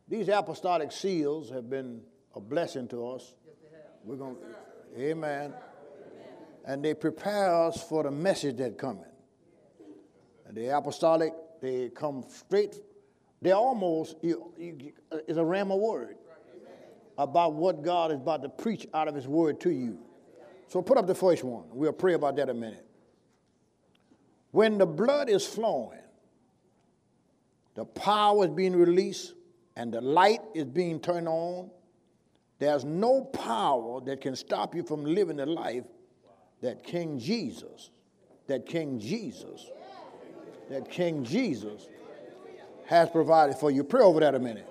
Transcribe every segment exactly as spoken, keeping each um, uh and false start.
These apostolic seals have been a blessing to us. We're going to, amen. And they prepare us for the message that's coming. And the apostolic, they come straight, they're almost, you, you, it's a rhema word about what God is about to preach out of his word to you. So put up the first one. We'll pray about that in a minute. When the blood is flowing, the power is being released, and the light is being turned on, there's no power that can stop you from living the life that King Jesus, that King Jesus, that King Jesus has provided for you. Pray over that a minute.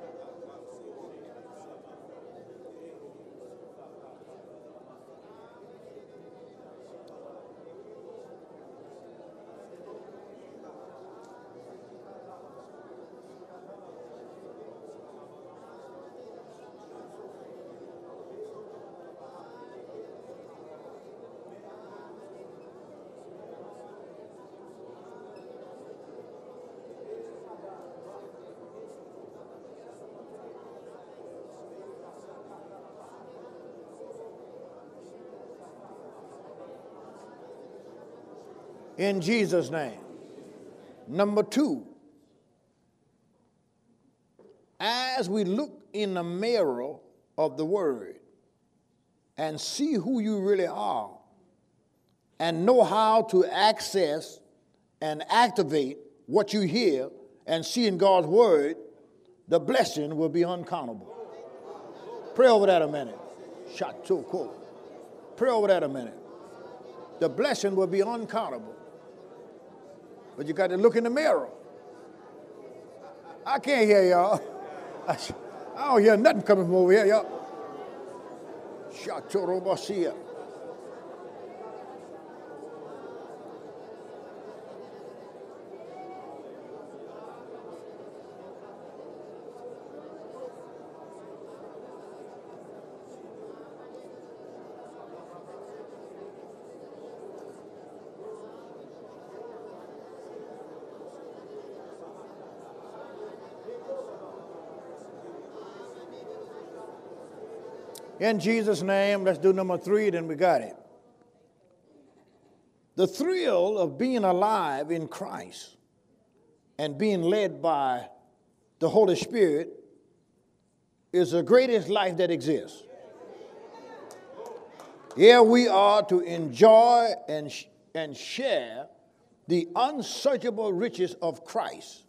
In Jesus' name. Number two, as we look in the mirror of the Word and see who you really are and know how to access and activate what you hear and see in God's Word, the blessing will be uncountable. Pray over that a minute. Shatoko. Pray over that a minute. The blessing will be uncountable. But you got to look in the mirror. I can't hear y'all. I don't hear nothing coming from over here, y'all. Shatorobasia. In Jesus' name, let's do number three, then we got it. The thrill of being alive in Christ and being led by the Holy Spirit is the greatest life that exists. Here we are to enjoy and, sh- and share the unsearchable riches of Christ,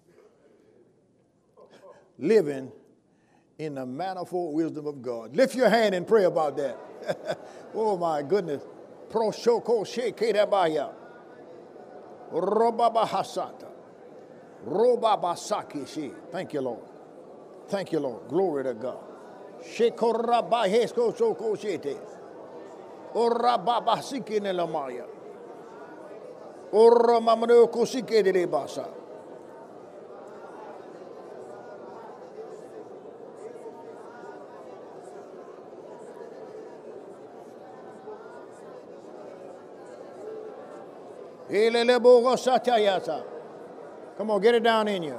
living in the manifold wisdom of God. Lift your hand and pray about that. Oh my goodness. Pro shoko shekedabaya. Robaba hasata. Robaba sakishi. Thank you, Lord. Thank you, Lord. Glory to God. Shekorabahesko shoko shete. Orababa sikinelamaya. Oramamano kosikedebasa. Come on, get it down in you.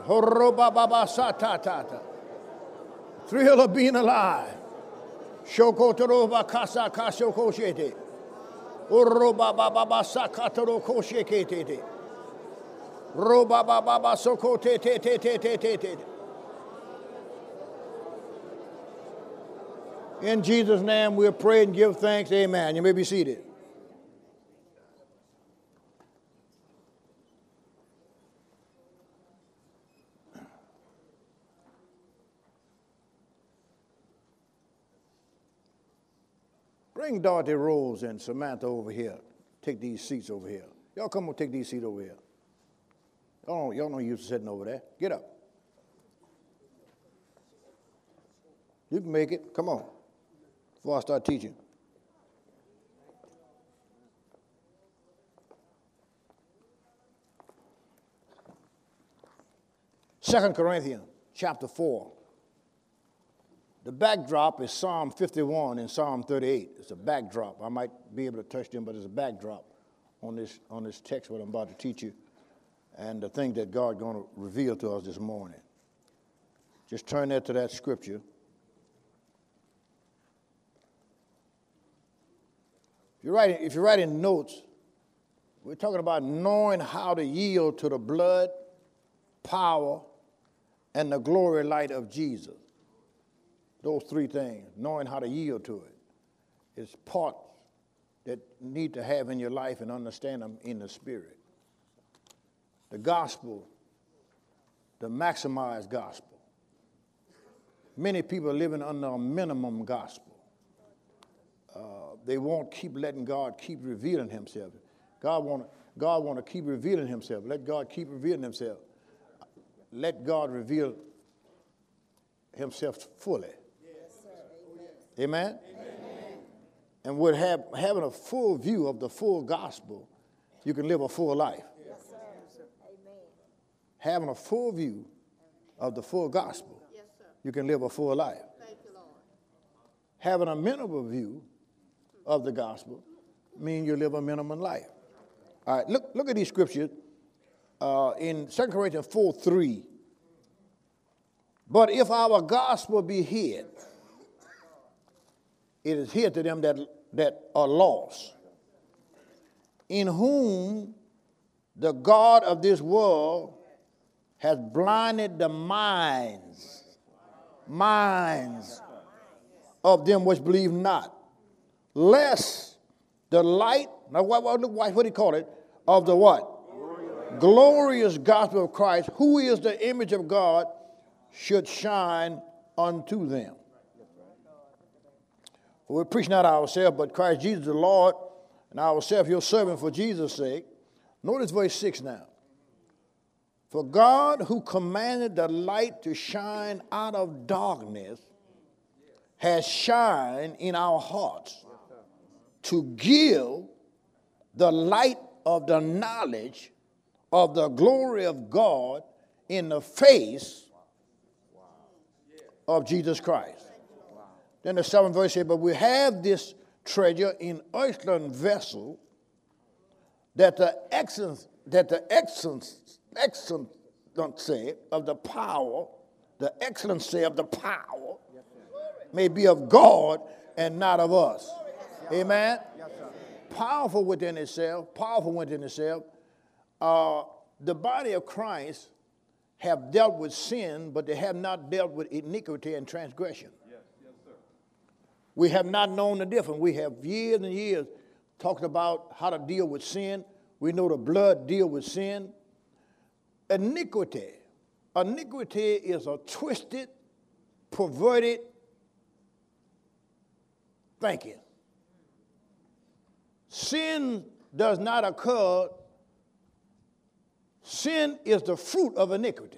Thrill of being alive. Shoko toroba kasa kashoko shete. Uroba baba sakatoro koshekete. Roba baba soko te te te te te te te. In Jesus' name we'll pray and give thanks. Amen. You may be seated. Bring Dorothy Rose and Samantha over here. Take these seats over here. Y'all come on, take these seats over here. Y'all don't, y'all don't used to sitting over there. Get up. You can make it. Come on. Before I start teaching. Second Corinthians chapter four. The backdrop is Psalm fifty-one and Psalm thirty-eight. It's a backdrop. I might be able to touch them, but it's a backdrop on this on this text, what I'm about to teach you, and the thing that God's going to reveal to us this morning. Just turn there to that scripture. If you're writing, if you're writing notes, we're talking about knowing how to yield to the blood, power, and the glory light of Jesus. Those three things, knowing how to yield to it, is parts that you need to have in your life and understand them in the spirit. The gospel, the maximized gospel. Many people are living under a minimum gospel. Uh, they won't keep letting God keep revealing himself. God want God want to keep revealing himself. Let God keep revealing himself. Let God reveal himself fully. Yes, sir. Amen? Amen? And with have, having a full view of the full gospel, you can live a full life. Yes, sir. Amen. Having a full view of the full gospel, yes, sir, you can live a full life. Thank you, Lord. Having a minimal view of the gospel means you live a minimum life. All right, look, look at these scriptures uh, in Second Corinthians four three. But if our gospel be hid, it is hid to them that, that are lost, in whom the God of this world has blinded the minds, minds of them which believe not, lest the light, now what, what, what do you call it, of the what? Glorious. Glorious gospel of Christ, who is the image of God, should shine unto them. We're preaching not ourselves, but Christ Jesus the Lord, and ourselves your servant for Jesus' sake. Notice verse six now. For God, who commanded the light to shine out of darkness, has shined in our hearts to give the light of the knowledge of the glory of God in the face of Jesus Christ. Then the seventh verse says, but we have this treasure in earthen vessel, that the excellence, that the excellence, excellency of the power, the excellency of the power may be of God and not of us. Amen? Powerful within itself, powerful within itself. Uh, the body of Christ have dealt with sin, but they have not dealt with iniquity and transgression. Yes, yes, sir. We have not known the difference. We have years and years talked about how to deal with sin. We know the blood deal with sin. Iniquity. Iniquity is a twisted, perverted thinking. Sin does not occur. Sin is the fruit of iniquity.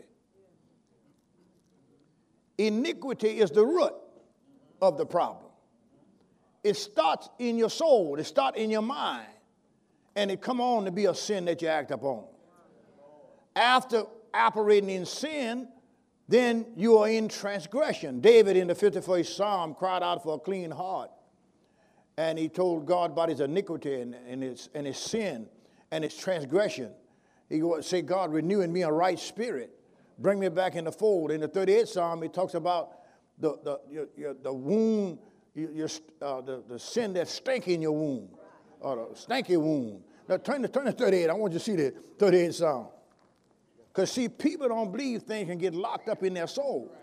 Iniquity is the root of the problem. It starts in your soul. It starts in your mind. And it come on to be a sin that you act upon. After operating in sin, then you are in transgression. David in the fifty-first Psalm cried out for a clean heart. And he told God about his iniquity and, and, his, and his sin and his transgression. He would say, God, renew in me a right spirit. Bring me back in the fold. In the thirty-eighth Psalm, he talks about the, the, your, your, the wound, your, uh, the, the sin that stank in your womb, or the stanky wound. Now turn to, turn to thirty-eight. I want you to see the thirty-eighth Psalm. Because, see, people don't believe things can get locked up in their soul.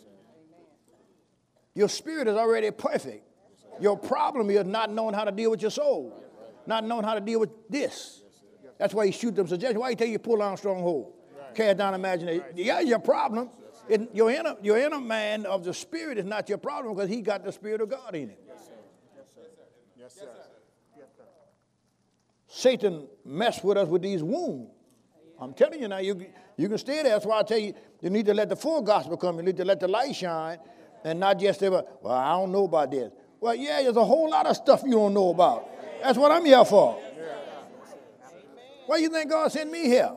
Your spirit is already perfect. Your problem is not knowing how to deal with your soul, not knowing how to deal with this. That's why you shoot them suggestions. Why you tell you pull down stronghold, cast down imagination? Yeah, your problem. It, your inner, your inner man of the spirit is not your problem because he got the spirit of God in him. Yes, sir. Yes, sir. Yes, sir. Yes, sir. Satan messed with us with these wounds. I'm telling you now, you, you can stay there. That's why I tell you, you need to let the full gospel come. You need to let the light shine and not just say, well, I don't know about this. Well, yeah, there's a whole lot of stuff you don't know about. That's what I'm here for. Why do you think God sent me here?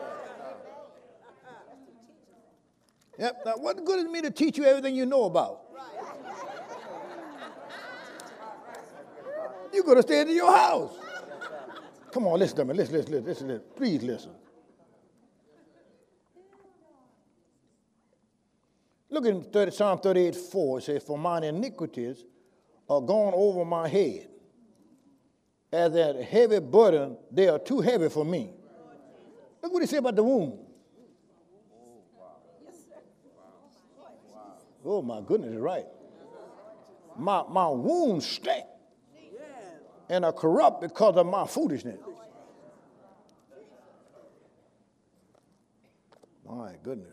Yep. Now, what good is me to teach you everything you know about? You could have stayed in your house. Come on, listen to me. Listen, listen, listen, listen, listen. Please listen. Look in thirty, Psalm thirty-eight, four. It says, for mine iniquities are gone over my head. As that heavy burden, they are too heavy for me. Look what he said about the wound. Oh, my goodness, is right. My, my wounds stink and are corrupt because of my foolishness. My goodness.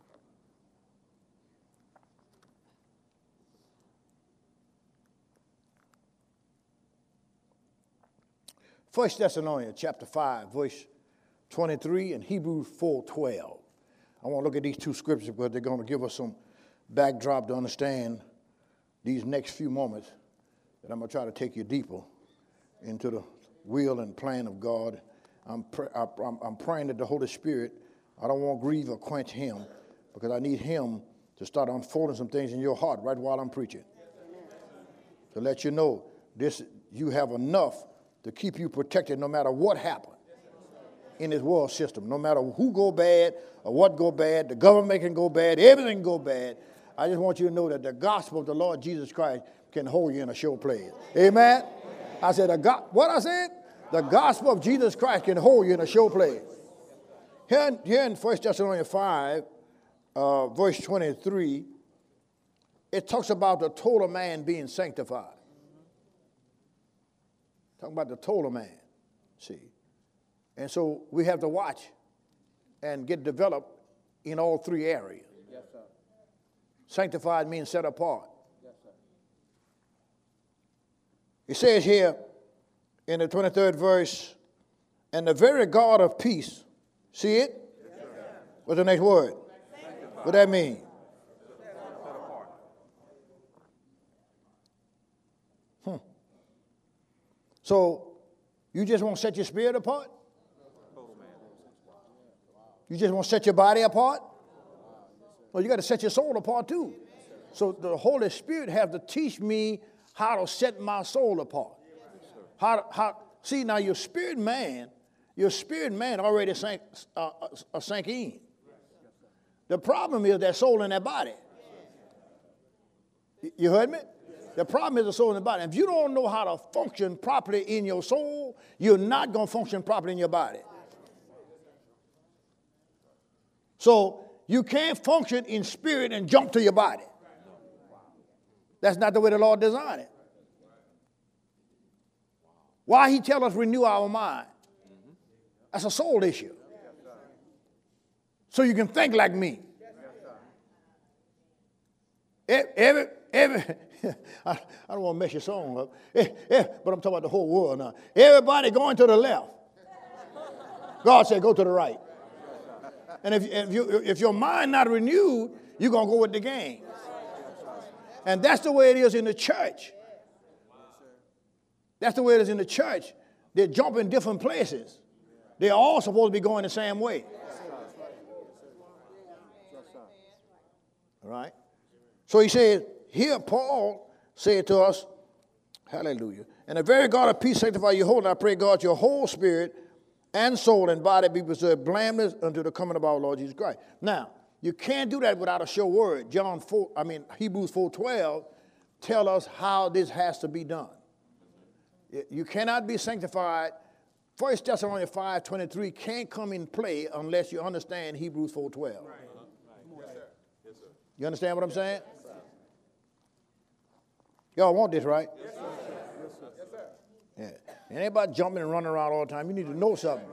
First Thessalonians chapter five, verse twenty-three, and Hebrews four twelve. I want to look at these two scriptures because they're going to give us some backdrop to understand these next few moments that I'm going to try to take you deeper into the will and plan of God. I'm, pr- I'm, I'm praying that the Holy Spirit, I don't want to grieve or quench him because I need him to start unfolding some things in your heart right while I'm preaching. To let you know this, you have enough to keep you protected no matter what happens in this world system. No matter who go bad or what go bad, the government can go bad, everything go bad. I just want you to know that the gospel of the Lord Jesus Christ can hold you in a show place. Amen? I said, the go- what I said? The gospel of Jesus Christ can hold you in a show place. Here in, here in First Thessalonians five, uh, verse twenty-three, it talks about the total man being sanctified. Talking about the total man, see. And so we have to watch and get developed in all three areas. Yes, sir. Sanctified means set apart. Yes, sir. It says here in the twenty-third verse, and the very God of peace, see it? Yes, sir. What's the next word? Sanctified. What that mean? Set apart. Hmm. So you just want to set your spirit apart? You just want to set your body apart? Well, you got to set your soul apart too. So the Holy Spirit has to teach me how to set my soul apart. How, how, see, now your spirit man, your spirit man already sank, uh, uh, sank in. The problem is that soul in that body. You heard me? The problem is the soul in the body. If you don't know how to function properly in your soul, you're not going to function properly in your body. So you can't function in spirit and jump to your body. That's not the way the Lord designed it. Why he tell us renew our mind? That's a soul issue. So you can think like me. Every, every, I, I don't want to mess your song up, but I'm talking about the whole world now. Everybody going to the left. God said go to the right. And if, if, you, if your mind not renewed, you're going to go with the gang. And that's the way it is in the church. That's the way it is in the church. They jump in different places. They're all supposed to be going the same way. All right? So he said, here Paul said to us, hallelujah, and the very God of peace sanctify you whole, and I pray God your whole spirit and soul and body be preserved blameless unto the coming of our Lord Jesus Christ. Now, you can't do that without a sure word. John four, I mean Hebrews four twelve tell us how this has to be done. You cannot be sanctified. First Thessalonians five twenty-three can't come in play unless you understand Hebrews four twelve. Right. Yes, sir. Yes, sir. You understand what I'm saying? Yes, y'all want this, right? Yes, sir. Yes, sir. Yes, sir. Yeah. It ain't about jumping and running around all the time. You need to know something.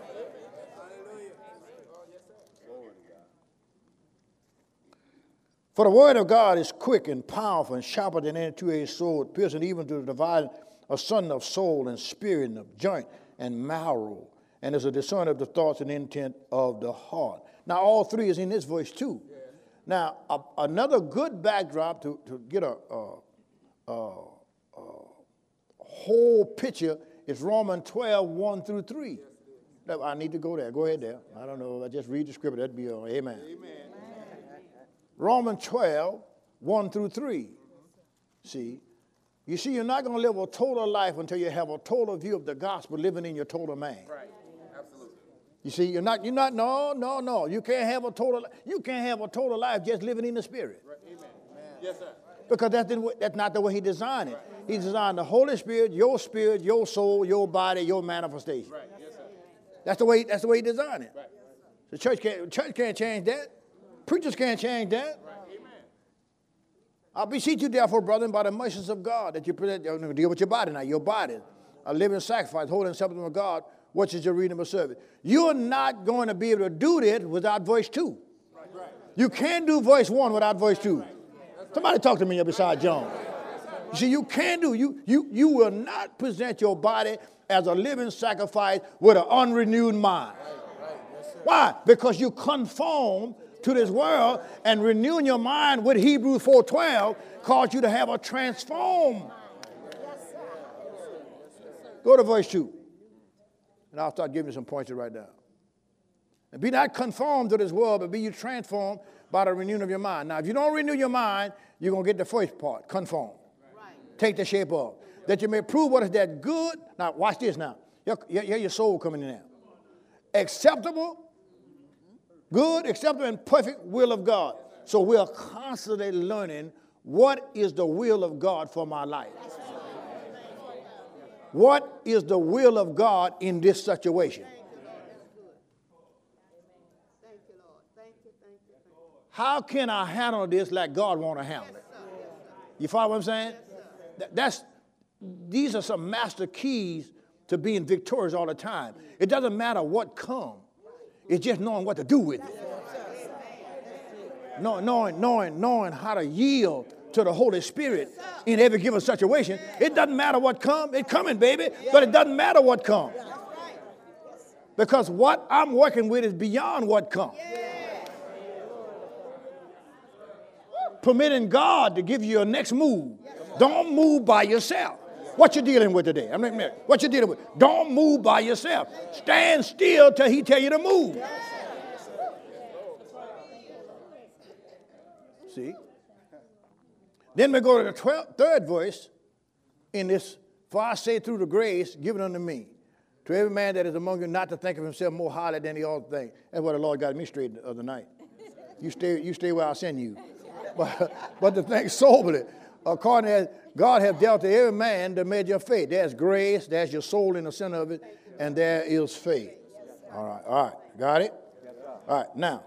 For the word of God is quick and powerful and sharper than any two-edged sword, piercing even to the dividing asunder of soul and spirit and of joint and marrow, and is a discerner of the thoughts and intent of the heart. Now, all three is in this verse too. Yeah. Now, a, another good backdrop to, to get a, a, a, a whole picture is Romans twelve, one through three. Yes, I need to go there. Go ahead there. I don't know. I just read the scripture. That'd be all. Amen. Amen. Romans twelve, one through three. See, you see, you're not going to live a total life until you have a total view of the gospel living in your total man. Right. Absolutely. You see, you're not, you're not, no, no, no. You can't have a total, you can't have a total life just living in the Spirit. Right. Amen. Yes, sir. Because that's, the, that's not the way he designed it. He designed the Holy Spirit, your spirit, your soul, your body, your manifestation. Right. Yes, sir. That's the way, that's the way he designed it. Right. The church can't, church can't change that. Preachers can't change that. Right. Amen. I beseech you, therefore, brethren, by the mercies of God, that you present, you deal with your body now, your body, a living sacrifice, holy and acceptable to God, which is your reasonable service. You're not going to be able to do this without voice two. Right. Right. You can't do voice one without voice two. Somebody talk to me beside John. You see, you can't do, you, you, you will not present your body as a living sacrifice with an unrenewed mind. Why? Because you conform to this world, and renewing your mind with Hebrews four twelve cause you to have a transform. Go to verse two. And I'll start giving you some points right now. And be not conformed to this world, but be you transformed by the renewing of your mind. Now, if you don't renew your mind, you're going to get the first part, conform. Right. Take the shape of. That you may prove what is that good. Now, watch this now. Your, your, your soul coming in now. Acceptable, good, acceptable, and perfect will of God. So we are constantly learning what is the will of God for my life. What is the will of God in this situation? How can I handle this like God want to handle it? You follow what I'm saying? That's, these are some master keys to being victorious all the time. It doesn't matter what comes. It's just knowing what to do with it. Knowing, knowing, knowing how to yield to the Holy Spirit in every given situation. It doesn't matter what comes. It's coming, baby. But it doesn't matter what comes. Because what I'm working with is beyond what comes. Permitting God to give you your next move. Don't move by yourself. What you dealing with today? I mean, what you dealing with? Don't move by yourself. Stand still till he tell you to move. See? Then we go to the twelfth, third verse in this. For I say through the grace given unto me, to every man that is among you, not to think of himself more highly than he ought to think. That's what the Lord got me straight the other night. You stay, you stay where I send you. But, but to think soberly, according as God hath dealt to every man the measure of faith. There's grace, there's your soul in the center of it, and there is faith. All right, all right, got it? All right, now,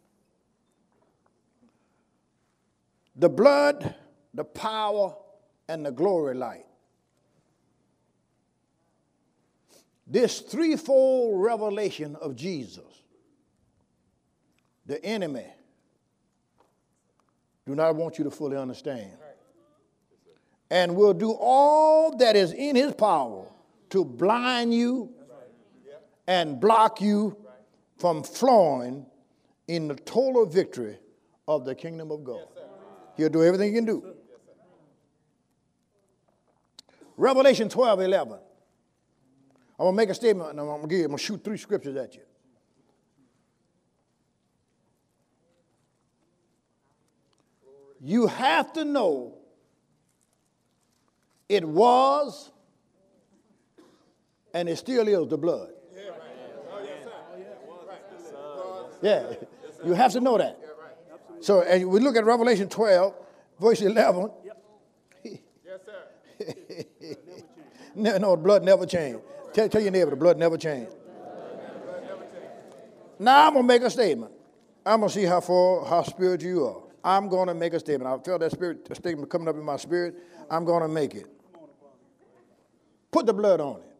the blood, the power, and the glory light. This threefold revelation of Jesus, the enemy do not want you to fully understand. And will do all that is in his power to blind you and block you from flowing in the total victory of the kingdom of God. He'll do everything he can do. Revelation twelve eleven. I'm going to make a statement and I'm going to give you, I'm going to shoot three scriptures at you. You have to know it was and it still is the blood. Yeah, you have to know that. So, and we look at Revelation twelve, verse eleven. Yes, sir. no, no, the blood never changed. Tell, tell your neighbor, the blood never changed. Now I'm going to make a statement. I'm going to see how far, how spiritual you are. I'm going to make a statement. I felt that spirit statement coming up in my spirit. I'm going to make it. Put the blood on it.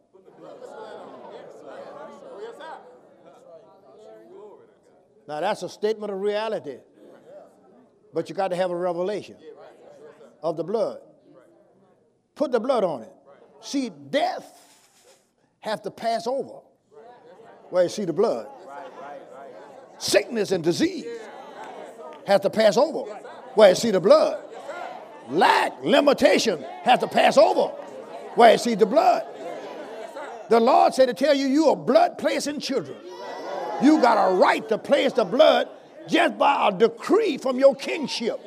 Now that's a statement of reality. But you got to have a revelation of the blood. Put the blood on it. See, death have to pass over where you see the blood. Sickness and disease have to pass over where you see the blood. Lack, limitation has to pass over where you see the blood. The Lord said to tell you, you are blood placing children. You got a right to place the blood just by a decree from your kingship.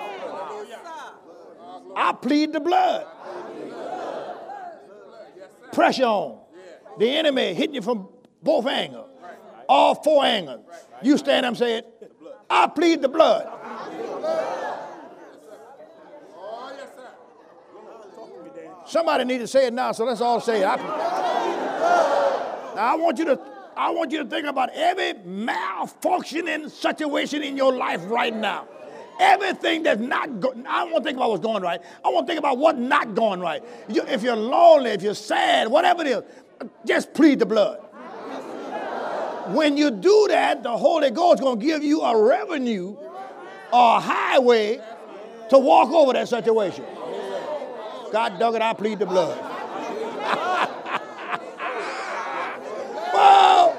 I plead the blood. Pressure on. The enemy hitting you from both angles. all four angles. You stand up and say it. I plead the blood. Somebody need to say it now, so let's all say it. I, now I want you to I want you to think about every malfunctioning situation in your life right now. Everything that's not going, I don't want to think about what's going right. I want to think about what's not going right. You, if you're lonely, if you're sad, whatever it is, just plead the blood. When you do that, the Holy Ghost is going to give you a revenue or a highway to walk over that situation. God dug it, I plead the blood. Well,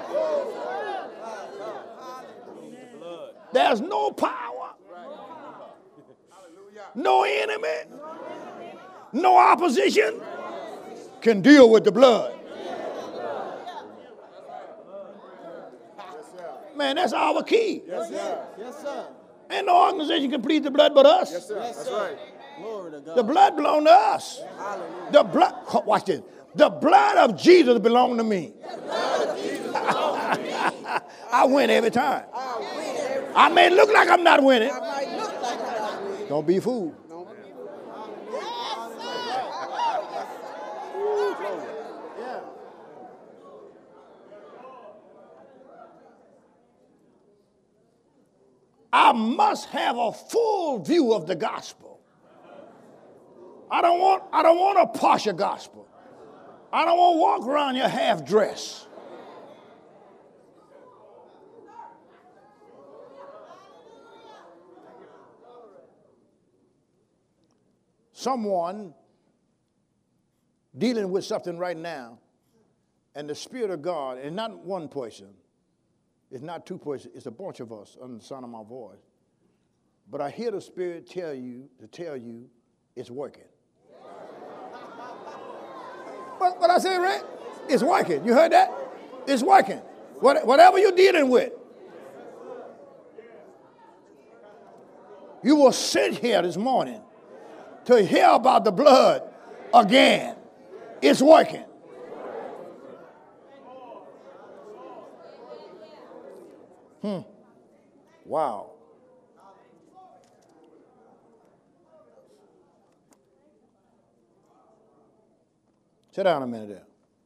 there's no power, no enemy, no opposition can deal with the blood. Man, that's our key. Yes, sir. Yes, sir. Ain't no organization can plead the blood but us. Yes, sir. That's right. Glory to God. The blood belongs to us. Hallelujah. The blood, watch this. The blood of Jesus belongs to me. The blood of Jesus belongs to me. I win every time. I win every time. I may look like I'm not winning. I might look like I'm not winning. Don't be fooled. Don't be fooled. Yeah. I must have a full view of the gospel. I don't want, I don't want a partial gospel. I don't want to walk around here half dressed. Someone dealing with something right now, and the Spirit of God, and not one person, it's not two persons, it's a bunch of us under the sound of my voice. But I hear the Spirit tell you to tell you it's working. What, what I say, right? It's working. You heard that? It's working. What, whatever you're dealing with, you were sent here this morning to hear about the blood again. It's working. Hmm. Wow. Sit down a minute there.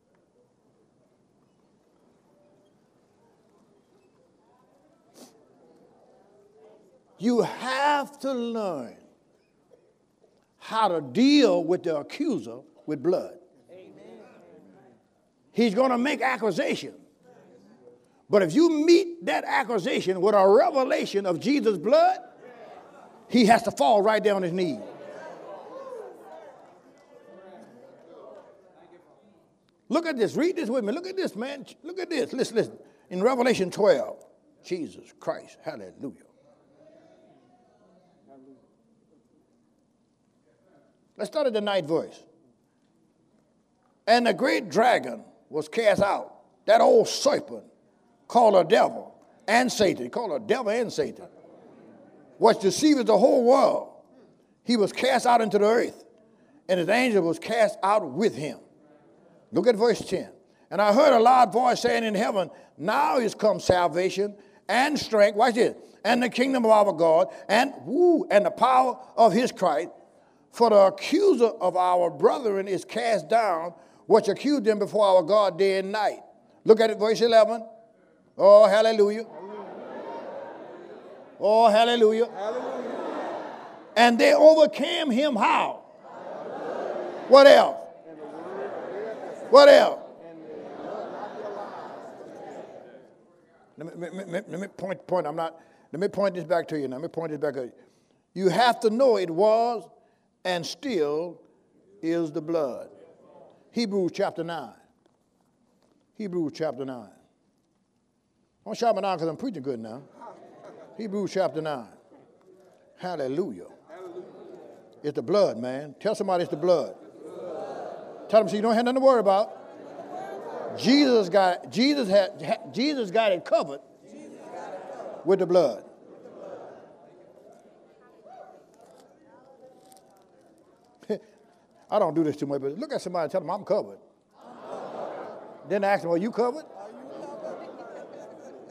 You have to learn how to deal with the accuser with blood. Amen. He's going to make accusation. But if you meet that accusation with a revelation of Jesus' blood, he has to fall right down on his knees. Look at this. Read this with me. Look at this, man. Look at this. Listen, listen. In Revelation twelve, Jesus Christ, hallelujah. Let's start at the ninth verse. And the great dragon was cast out, that old serpent, called a devil and Satan, called a devil and Satan, which deceiveth the whole world. He was cast out into the earth, and his angel was cast out with him. Look at verse ten. And I heard a loud voice saying in heaven, now is come salvation and strength, watch this, and the kingdom of our God, and woo, and the power of his Christ. For the accuser of our brethren is cast down, which accused them before our God day and night. Look at it, verse eleven. Oh, hallelujah. Oh, hallelujah. Hallelujah. And they overcame him how? What else? What else? Let me, let me, let me point, point, I'm not, let me point this back to you now. Let me point this back to you. You have to know it was and still is the blood. Hebrews chapter nine. Hebrews chapter nine. I'm shouting now because I'm preaching good now. Hebrews chapter nine. Hallelujah. Hallelujah. It's the blood, man. Tell somebody it's the blood. It's the blood. Tell them so you don't have nothing to worry about. Jesus got Jesus had Jesus got it covered with the blood. I don't do this too much, but look at somebody and tell them I'm covered. I'm covered. Then ask them, are you covered?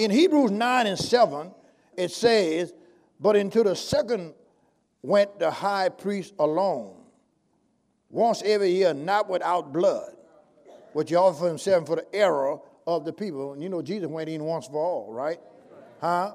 In Hebrews nine and seven, it says, but into the second went the high priest alone, once every year, not without blood, which he offered himself for the error of the people. And you know, Jesus went in once for all, right? Huh?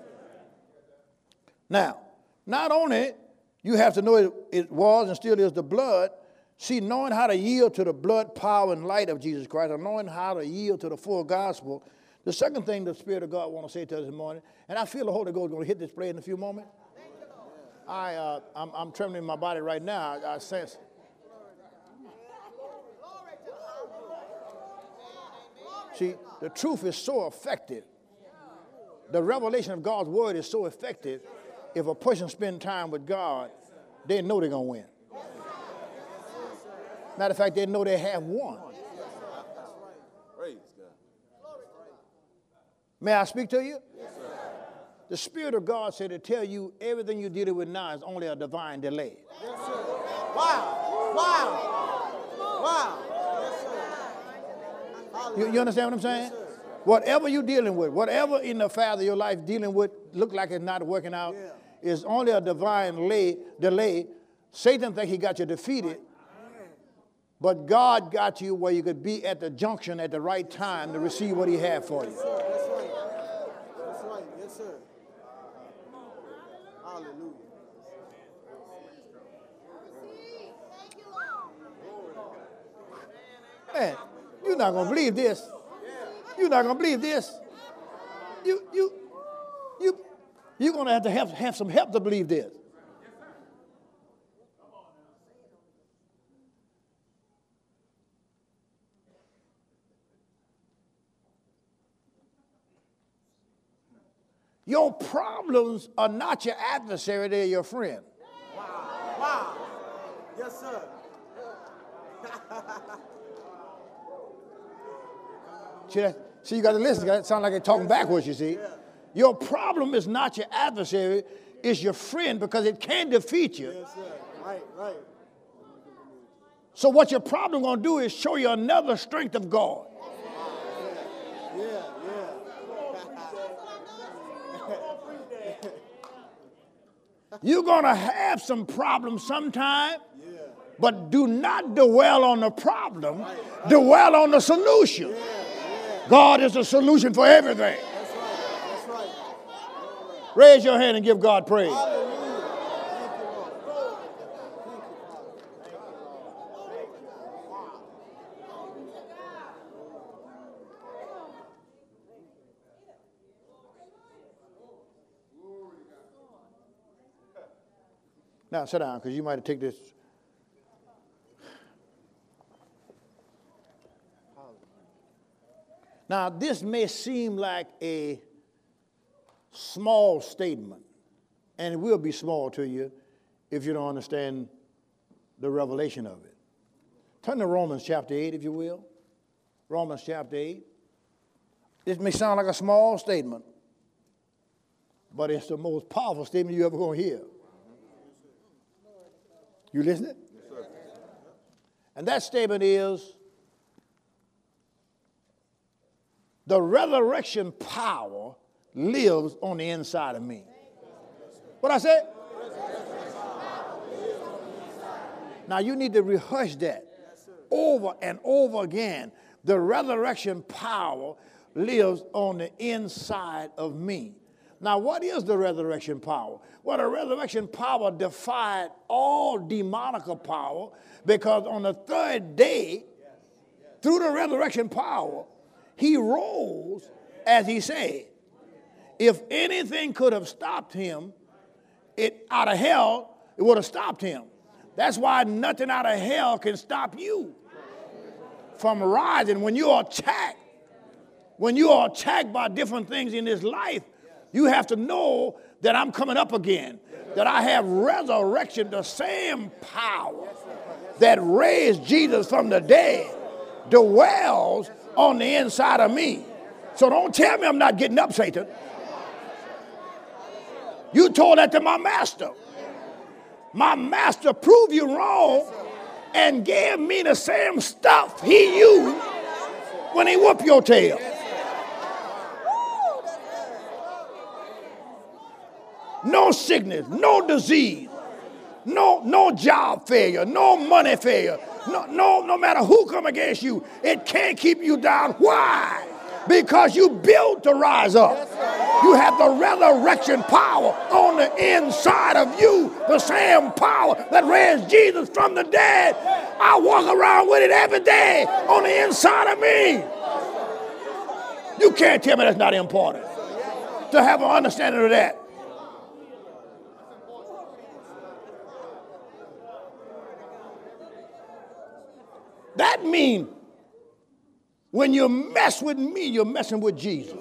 Now, not only you have to know it, it was and still is the blood, see, knowing how to yield to the blood, power, and light of Jesus Christ, and knowing how to yield to the full gospel, the second thing the Spirit of God wants to say to us this morning, and I feel the Holy Ghost is going to hit this play in a few moments. I, uh, I'm, I'm trembling in my body right now. I, I sense. See, the truth is so effective. The revelation of God's word is so effective. If a person spends time with God, they know they're going to win. Matter of fact, they know they have won. May I speak to you? The Spirit of God said to tell you everything you're dealing with now is only a divine delay. Yes, sir. Wow. Wow. Wow. Yes, sir. You, you understand what I'm saying? Yes, whatever you're dealing with, whatever in the path of your life dealing with look like it's not working out, yeah. is only a divine lay, delay. Satan thinks he got you defeated, but God got you where you could be at the junction at the right time to receive what he had for you. Yes, sir. That's right. That's right. Yes, sir. Hallelujah. Man, you're not going to believe this. You're not going to believe this. You, you, you, you're going to have to have, have some help to believe this. Your problems are not your adversary, they're your friend. Wow. Wow. Yes, sir. See, that? See, you got to listen. It sounds like they're talking backwards, you see. Your problem is not your adversary, it's your friend because it can defeat you. Yes, sir. Right, right. So what your problem going to do is show you another strength of God. Yeah, yeah. You're going to have some problems sometime, yeah. but do not dwell on the problem. Right, right. Dwell on the solution. Yeah, yeah. God is the solution for everything. That's right. That's right. Raise your hand and give God praise. Hallelujah. Now, sit down, because you might have taken this. Now, this may seem like a small statement, and it will be small to you if you don't understand the revelation of it. Turn to Romans chapter eight, if you will. Romans chapter eight. This may sound like a small statement, but it's the most powerful statement you're ever going to hear. You listening? Yes, sir. And that statement is, the resurrection power lives on the inside of me. What I said? Now you need to rehearse that over and over again. The resurrection power lives on the inside of me. Now, what is the resurrection power? Well, the resurrection power defied all demonical power because on the third day, through the resurrection power, he rose as he said. If anything could have stopped him it, out of hell, it would have stopped him. That's why nothing out of hell can stop you from rising. When you are attacked, when you are attacked by different things in this life, you have to know that I'm coming up again, that I have resurrection, the same power that raised Jesus from the dead dwells on the inside of me. So don't tell me I'm not getting up, Satan. You told that to my master. My master proved you wrong and gave me the same stuff he used when he whooped your tail. no sickness, no disease, no, no job failure, no money failure, no, no, no matter who come against you, it can't keep you down. Why? Because you built to rise up. You have the resurrection power on the inside of you, the same power that raised Jesus from the dead. I walk around with it every day on the inside of me. You can't tell me that's not important to have an understanding of that. That means when you mess with me, you're messing with Jesus.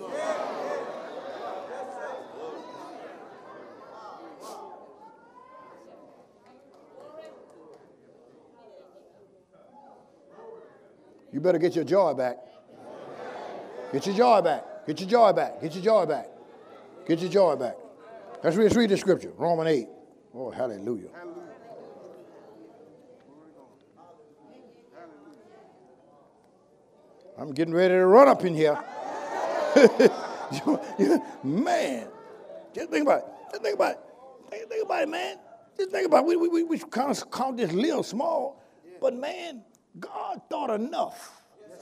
You better get your joy back. Get your joy back. Get your joy back. Get your joy back. Get your joy back. Let's read, let's read the scripture. Romans eight. Oh, hallelujah. I'm getting ready to run up in here. Man, just think about it. Just think about it. Think, think about it, man. Just think about it. We, we, we kind of count this little small, but man, God thought enough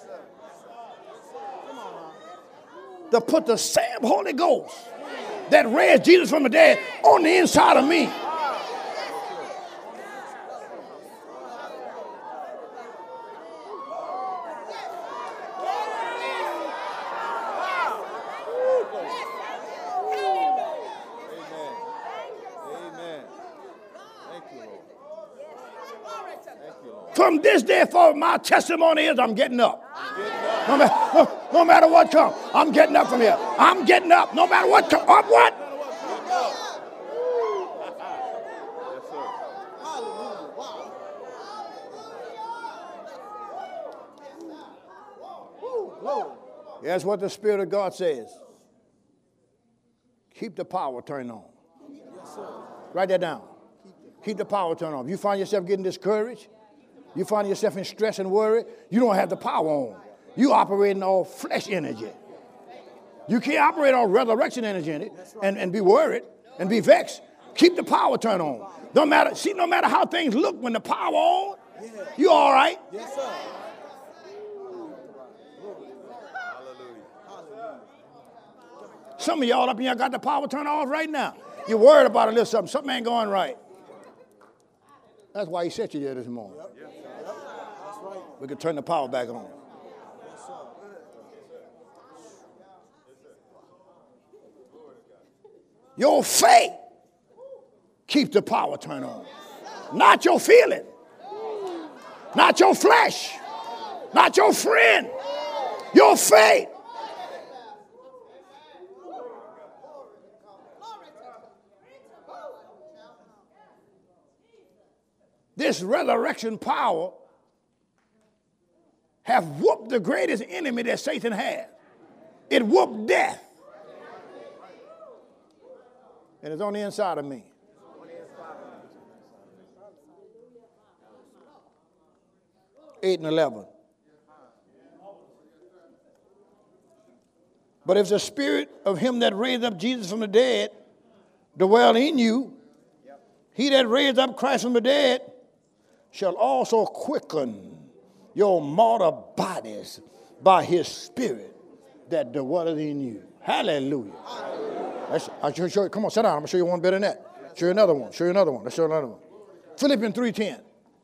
to put the same Holy Ghost that raised Jesus from the dead on the inside of me. From this day forward, my testimony is I'm getting up. No, matter, no, no matter what comes, I'm getting up from here. I'm getting up no matter what comes. Up what? That's what the Spirit of God says. Keep the power turned on. Write that down. Keep the power turned on. If you find yourself getting discouraged, you find yourself in stress and worry, you don't have the power on. You operating on flesh energy. You can't operate on resurrection energy in it and, and be worried and be vexed. Keep the power turned on. No matter, see, no matter how things look when the power on, you all right. Yes, sir. Some of y'all up in here got the power turned off right now. You're worried about a little something. Something ain't going right. That's why he set you there this morning. We can turn the power back on. Your faith keeps the power turned on. Not your feeling. Not your flesh. Not your friend. Your faith. This resurrection power have whooped the greatest enemy that Satan had. It whooped death. And it's on the inside of me. eight and eleven. But if the spirit of him that raised up Jesus from the dead dwell in you, he that raised up Christ from the dead shall also quicken your mortal bodies by his spirit that dwelleth in you. Hallelujah. Hallelujah. I'll show, show you. Come on, sit down. I'm going to show you one better than that. Show you another one. Show you another one. Let's show you another one. Philippians three ten.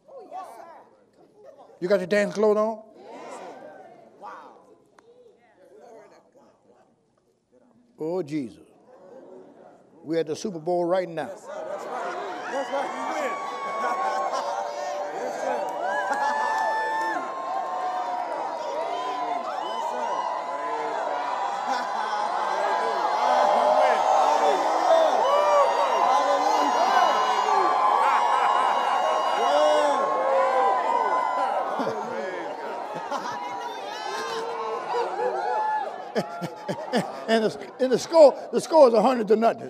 You got your dance clothes on? Oh, Jesus. We're at the Super Bowl right now. That's right. That's right. You win. Yes, sir. And the, and the score, the score is a hundred to nothing.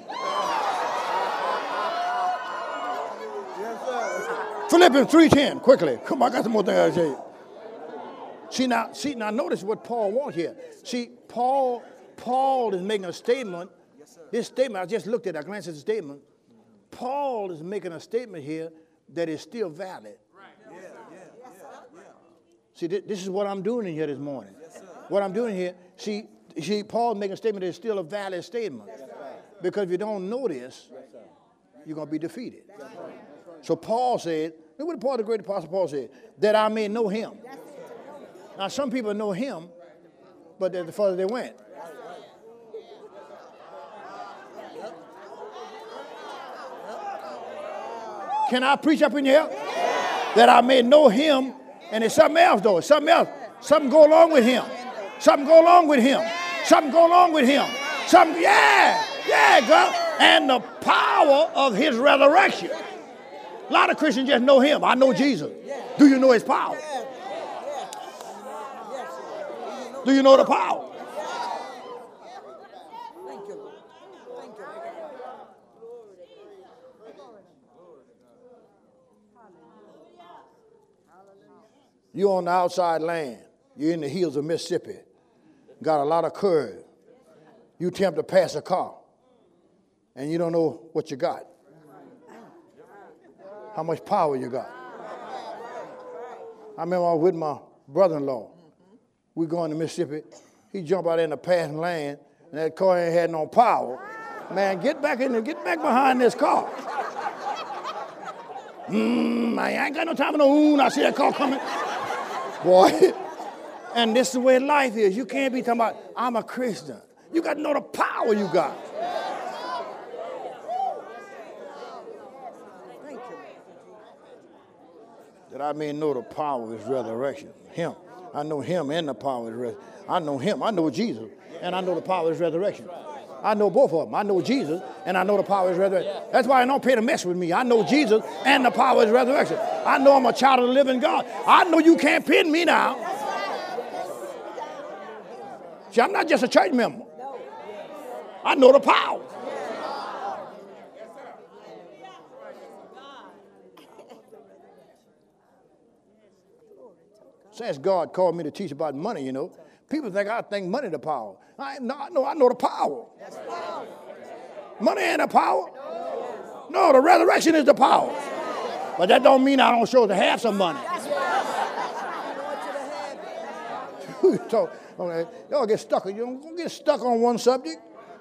Yes, sir. Philippians three ten, quickly. Come on, I got some more things I tell you. See now, see now, notice what Paul wants here. See, Paul, Paul is making a statement This statement, I just looked at it, I glanced at the statement. Paul is making a statement here that is still valid. See, th- this is what I'm doing in here this morning. What I'm doing here, see, see, Paul's making a statement that is still a valid statement. Because if you don't know this, you're going to be defeated. So Paul said, look what Paul, the great apostle Paul said, that I may know him. Now, some people know him, but the further they went. Can I preach up in here? That I may know him. And it's something else, though. It's something else. Something go along with him. Something go along with him. Something go along with him. Something, yeah, yeah, girl. And the power of his resurrection. A lot of Christians just know him. I know Jesus. Do you know his power? Do you know the power? You're on the outside land. You're in the hills of Mississippi. Got a lot of curve. You attempt to pass a car, and you don't know what you got. How much power you got. I remember I was with my brother-in-law. We going to Mississippi. He jumped out in the passing lane, and that car ain't had no power. Man, get back in there. Get back behind this car. Mmm, I ain't got no time for no oon. I see that car coming. Boy, and this is the way life is. You can't be talking about, I'm a Christian. You got to know the power you got. That I may know the power of his resurrection. Him. I know him and the power of his resurrection. I know him. I know Jesus. And I know the power of his resurrection. I know both of them. I know Jesus and I know the power of his resurrection. That's why I don't pay to mess with me. I know Jesus and the power of his resurrection. I know I'm a child of the living God. I know you can't pin me now. See, I'm not just a church member. I know the power. Since God called me to teach about money, you know, people think I think money the power. I no, I know I know the power. Money ain't the power. No, the resurrection is the power. But that don't mean I don't show to have some money. So, okay, y'all get stuck. You don't get stuck on one subject.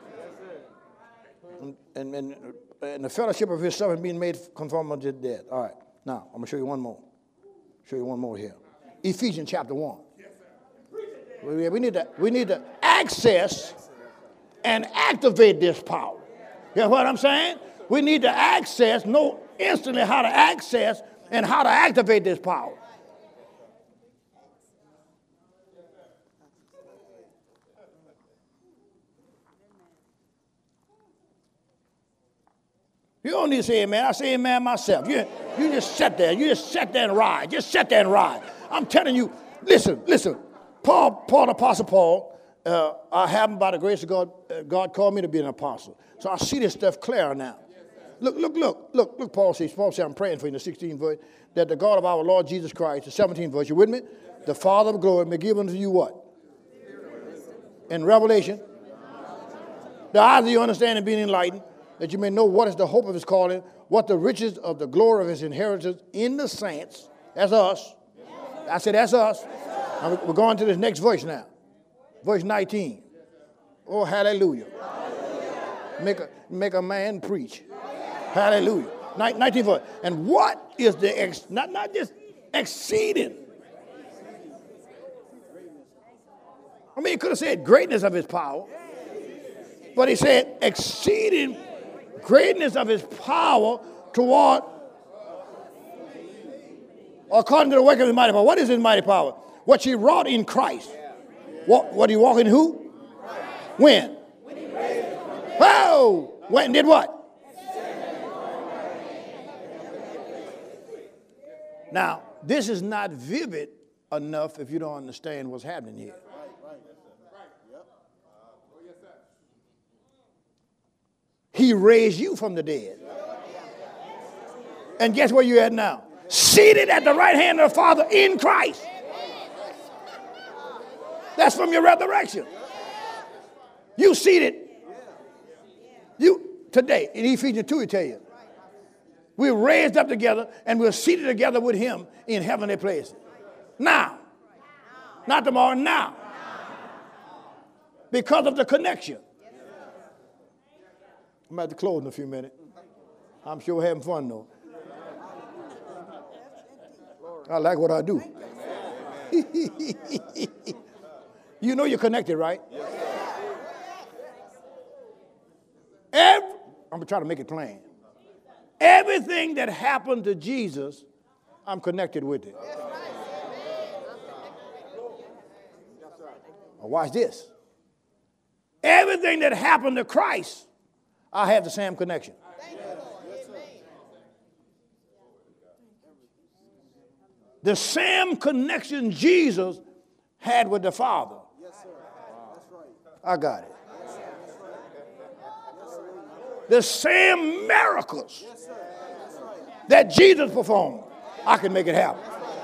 And, and, and, and the fellowship of his son being made conformed to death. All right. Now, I'm going to show you one more. Show you one more here. Ephesians chapter one. We, we, need to, we need to access and activate this power. You know what I'm saying? We need to access, know instantly how to access and how to activate this power. You don't need to say amen. I say amen myself. You, you just sit there. You just sit there and ride. Just sit there and ride. I'm telling you, listen, listen. Paul, Paul, Apostle Paul, uh, I haven't, by the grace of God, uh, God called me to be an apostle. So I see this stuff clearer now. Look, look, look, look, look, Paul says, Paul says, I'm praying for you in the sixteenth verse, that the God of our Lord Jesus Christ, the seventeenth verse, you with me? The Father of glory may give unto you what? In Revelation, the eyes of your understanding being enlightened, that you may know what is the hope of his calling, what the riches of the glory of his inheritance in the saints. That's us. I said, that's us. Now we're going to this next verse now. Verse nineteen. Oh, hallelujah. Make a, make a man preach. Hallelujah. nineteenth verse. And what is the, ex, not, not just exceeding. I mean, he could have said greatness of his power. But he said exceeding greatness of his power toward, according to the work of his mighty power. What is his mighty power? What he wrought in Christ. What, what he walked in who? When? Oh! When did what? Now, this is not vivid enough if you don't understand what's happening here. He raised you from the dead. And guess where you're at now? Seated at the right hand of the Father in Christ. That's from your resurrection. You seated today. In Ephesians two, it tells you. We're raised up together and we're seated together with him in heavenly places. Now. Not tomorrow, now. Because of the connection. I'm about to close in a few minutes. I'm sure we're having fun, though. I like what I do. You know you're connected, right? Every, I'm going to try to make it plain. Everything that happened to Jesus, I'm connected with it. Now watch this. Everything that happened to Christ, I have the same connection. The same connection Jesus had with the Father. I got it. The same miracles that Jesus performed, I can make it happen.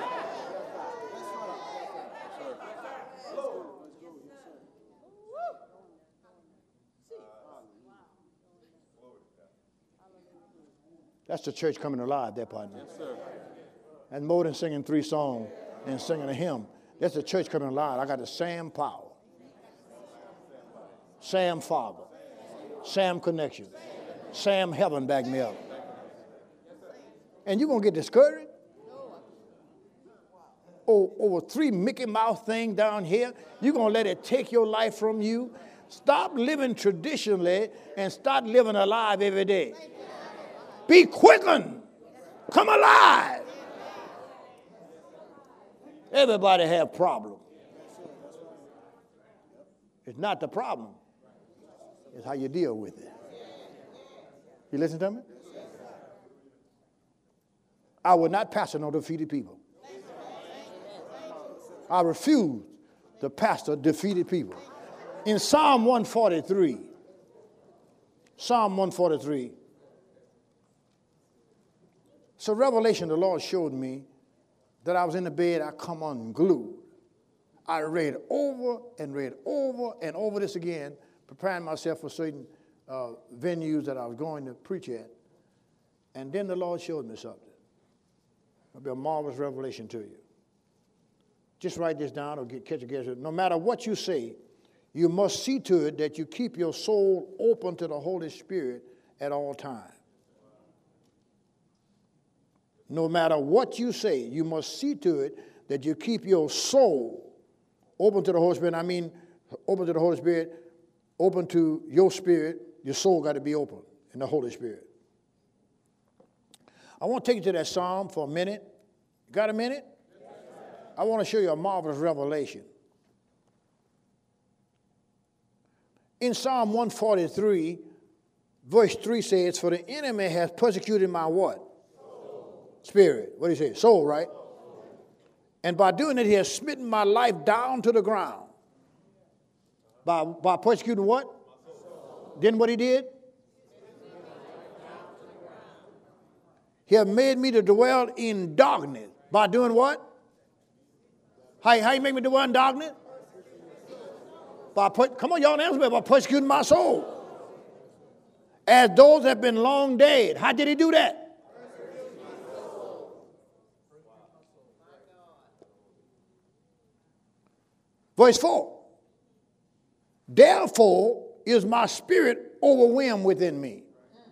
That's the church coming alive, that partner. Yes, sir. And more than singing three songs and singing a hymn, that's the church coming alive. I got the same power, same Father, same connection, same heaven back me up. And you're going to get discouraged? Oh, over three Mickey Mouse things down here, you're going to let it take your life from you? Stop living traditionally and start living alive every day. Be quickened. Come alive. Everybody have problems. It's not the problem. It's how you deal with it. You listen to me? I will not pastor no defeated people. I refuse to pastor defeated people. In Psalm one forty-three, Psalm one forty-three, so revelation, the Lord showed me that I was in the bed, I come unglued. I read over and read over and over this again, preparing myself for certain uh, venues that I was going to preach at. And then the Lord showed me something. It'll be a marvelous revelation to you. Just write this down or get, catch a guess. No matter what you say, you must see to it that you keep your soul open to the Holy Spirit at all times. No matter what you say, you must see to it that you keep your soul open to the Holy Spirit. I mean, open to the Holy Spirit, open to your spirit. Your soul got to be open in the Holy Spirit. I want to take you to that psalm for a minute. Got a minute? I want to show you a marvelous revelation. In Psalm one forty-three, verse three says, "For the enemy has persecuted my" what? Spirit. What do you say? Soul, right? And by doing it, he has smitten my life down to the ground. By, by persecuting what? Then what he did? He has made me to dwell in darkness. By doing what? How, how you make me dwell in darkness? By put, come on, y'all answer me. By persecuting my soul. As those that have been long dead. How did he do that? Verse four, therefore is my spirit overwhelmed within me.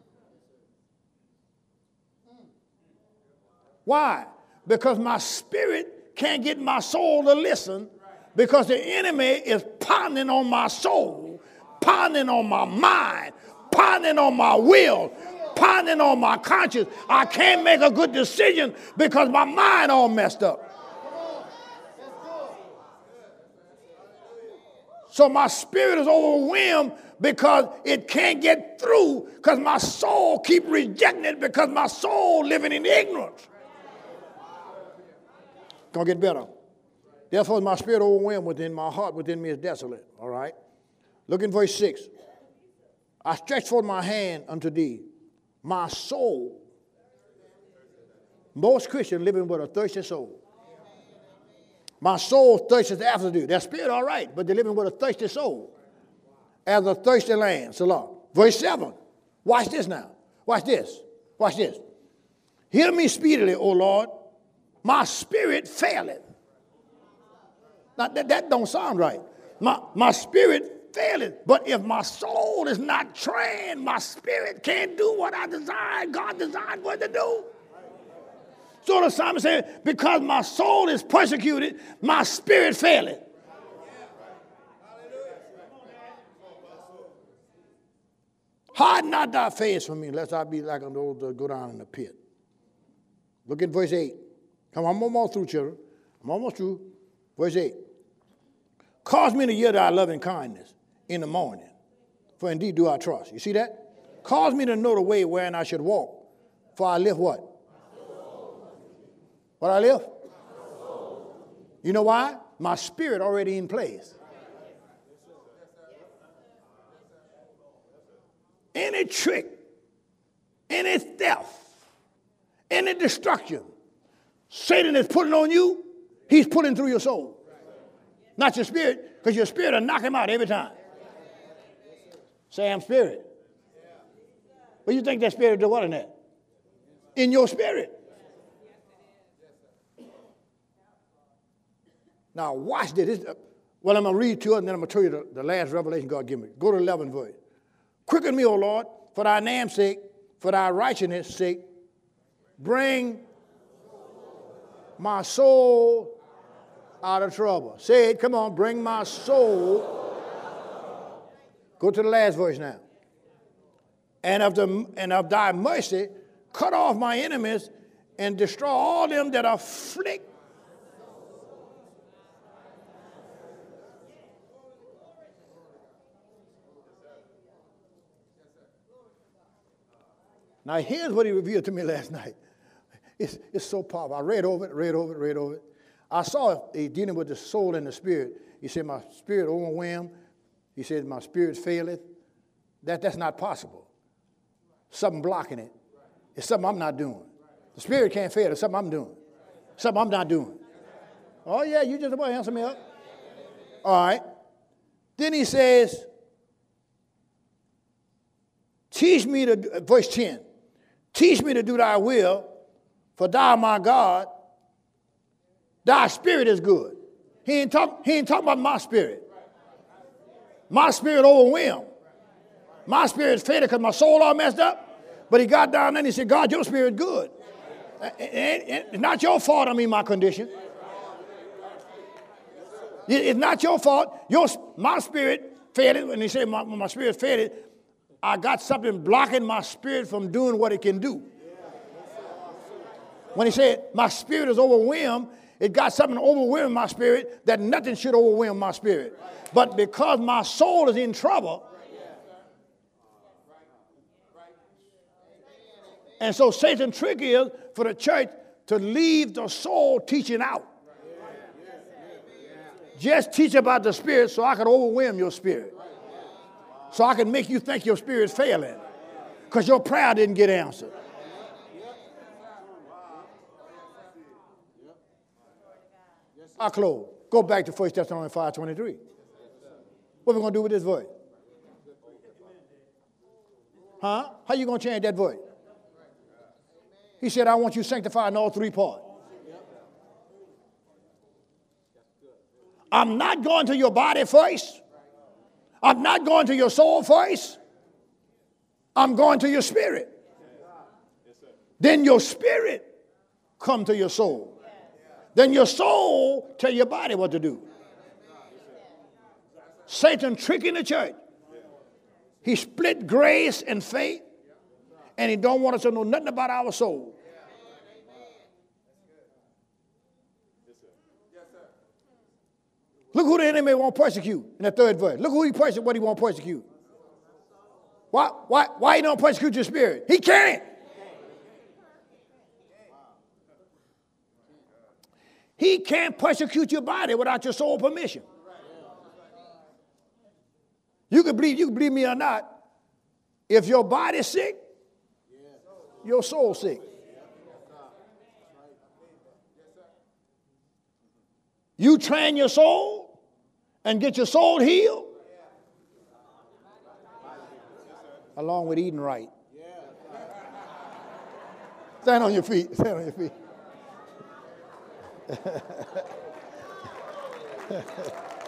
Why? Because my spirit can't get my soul to listen because the enemy is pounding on my soul, pounding on my mind, pounding on my will, pounding on my conscience. I can't make a good decision because my mind all messed up. So my spirit is overwhelmed because it can't get through because my soul keep rejecting it because my soul living in ignorance. Gonna get better. Therefore my spirit overwhelmed within my heart, within me is desolate. All right. Look in verse six. I stretch forth my hand unto thee, my soul. Most Christians living with a thirsty soul. My soul thirsteth after thee. Their spirit all right, but they're living with a thirsty soul. As a thirsty land. Salah. Verse seven. Watch this now. Watch this. Watch this. Hear me speedily, O Lord. My spirit faileth. Now, that, that don't sound right. My, my spirit faileth. But if my soul is not trained, my spirit can't do what I desired, God designed what to do. So the psalmist said, because my soul is persecuted, my spirit faileth. Hide not thy face from me, lest I be like an old uh, go down in the pit. Look at verse eight. Come on, I'm almost through, children. I'm almost through. Verse eight. Cause me to hear thy loving kindness in the morning, for indeed do I trust. You see that? Cause me to know the way wherein I should walk, for I live what? What I live? You know why? My spirit already in place. Any trick, any theft, any destruction Satan is putting on you, he's putting through your soul. Not your spirit, because your spirit will knock him out every time. Say, I'm spirit. Well, you think that spirit do what in that? In your spirit. Now, watch this. this well, I'm going to read to it, and then I'm going to tell you the, the last revelation God gave me. Go to eleven verse. Quicken me, O Lord, for thy name's sake, for thy righteousness' sake. Bring my soul out of trouble. Say it. Come on. Bring my soul. Go to the last verse now. And of, the, and of thy mercy, cut off my enemies and destroy all them that afflict. Now, here's what he revealed to me last night. It's, it's so powerful. I read over it, read over it, read over it. I saw it dealing with the soul and the spirit. He said, my spirit overwhelmed. He said, my spirit faileth. That, that's not possible. Something blocking it. It's something I'm not doing. The spirit can't fail. It's something I'm doing. Something I'm not doing. Oh, yeah, you just about to answer me up. All right. Then he says, teach me to, verse ten, teach me to do thy will, for thou, my God, thy spirit is good. He ain't, talk, he ain't talking about my spirit. My spirit overwhelmed. My spirit's faded because my soul all messed up. But he got down there and he said, God, your spirit good. It's not your fault I'm in my condition. It's not your fault. Your, my spirit faded. When he said my, my spirit faded, I got something blocking my spirit from doing what it can do. When he said my spirit is overwhelmed, it got something overwhelming my spirit that nothing should overwhelm my spirit. But because my soul is in trouble, and so Satan's trick is for the church to leave the soul teaching out. Just teach about the spirit so I can overwhelm your spirit. So I can make you think your spirit's failing because your prayer didn't get answered. I close. Go back to First Thessalonians five twenty-three. What are we going to do with this verse? Huh? How you going to change that verse? He said, I want you sanctified in all three parts. I'm not going to your body first. I'm not going to your soul first. I'm going to your spirit. Then your spirit come to your soul. Then your soul tell your body what to do. Satan tricking the church. He split grace and faith, and he don't want us to know nothing about our soul. Look who the enemy won't persecute in the third verse. Look who he persecute, what he won't persecute. Why, why, why he don't persecute your spirit? He can't. He can't persecute your body without your soul permission. You can believe, you can believe me or not. If your body's sick, your soul's sick. You train your soul and get your soul healed along with eating right. Stand on your feet. Stand on your feet.